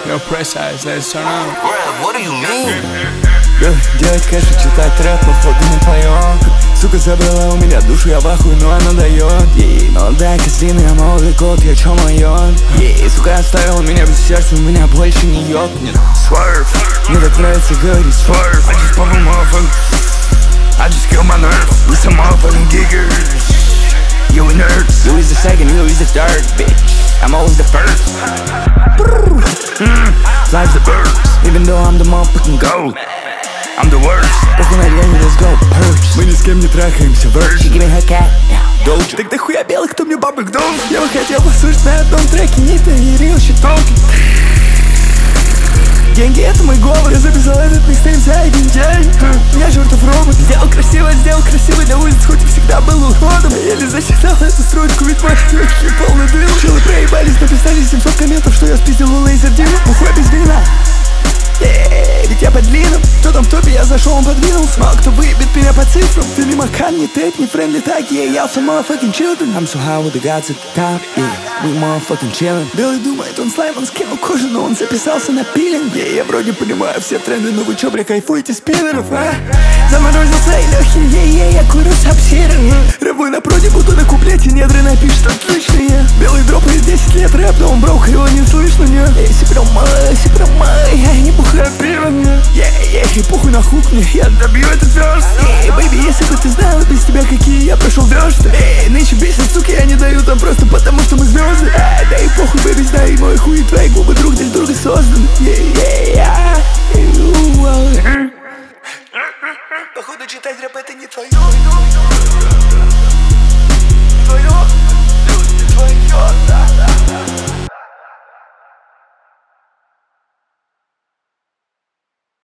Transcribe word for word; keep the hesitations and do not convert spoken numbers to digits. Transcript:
No precise, let's turn on. Bruh, what do you mean? Yeah, делать кэш и читать рэп, походу не твоё. Сука забрала у меня душу, я в ахуе, но она дает. Ей молодая козлина, я молодой год, я чё моё? Ей, сука, оставила меня без сердца, у меня больше не ёбнет. Swerve, мне так нравится говорить swerve. I just pop a motherfucker, I just kill my nerves with some motherfucking giggers. You a nerd, you is the second, you is the third, bitch. I'm always the first. mm, Life's the birds, even though I'm the motherfucking goat. I'm the worst. Похуй на время, let's go, purge. Мы ни с кем не трахаемся, version. She give me her cat, doja. Так дохуя белых, кто мне бабок дал. Я бы хотел послушать на одном треке Нита и Рил Щитолки. Деньги — это мой голос. Я записал этот микстейп за один день. Я чертов робот. Сделал красиво, сделал красиво на улице, хоть и всегда был уродом. Я еле засчитал эту строчку, ведь мои легкие полный дым. Челы проебались, написали семьсот комментов, что я спиздил у лейзер Дима. Бухой без вина. Эй, ведь я под длинным. Кто там в топе, я зашел, он подвинулся. Мало кто выебет меня по цифрам. Ты не макан, не тэп, не френдли так. Yeah, я some motherfucking children. I'm so high with the gods at the top. Yeah, we motherfucking chillin'. Белый думает, он слайм, он скинул кожу, но он записался на пилинг. Yeah, я вроде понимаю все тренды, но вы чё, бля, кайфуете с пидоров, а? Заморозил свои легкие, yeah, yeah, я курю сапсиры. Рыбой на проде, будто на куплете недры напишет отличные. Белый дропает десять лет рэп, но он брок, его не слышно, не? Если прям май, если прям май, я не пухаю пиво мне. Yeah, yeah, и похуй на хук мне, я добью этот верст. Эй, бэйби, если бы ты знала без тебя какие я прошел версты. Эй, нынче бесит, суки, я не даю там просто потому, что мы звезды. Эй, да и похуй, бэйби, знай, мой хуй и твои губы друг для друга созданы. Yeah, yeah, yeah. Походу читать рэп это не твое.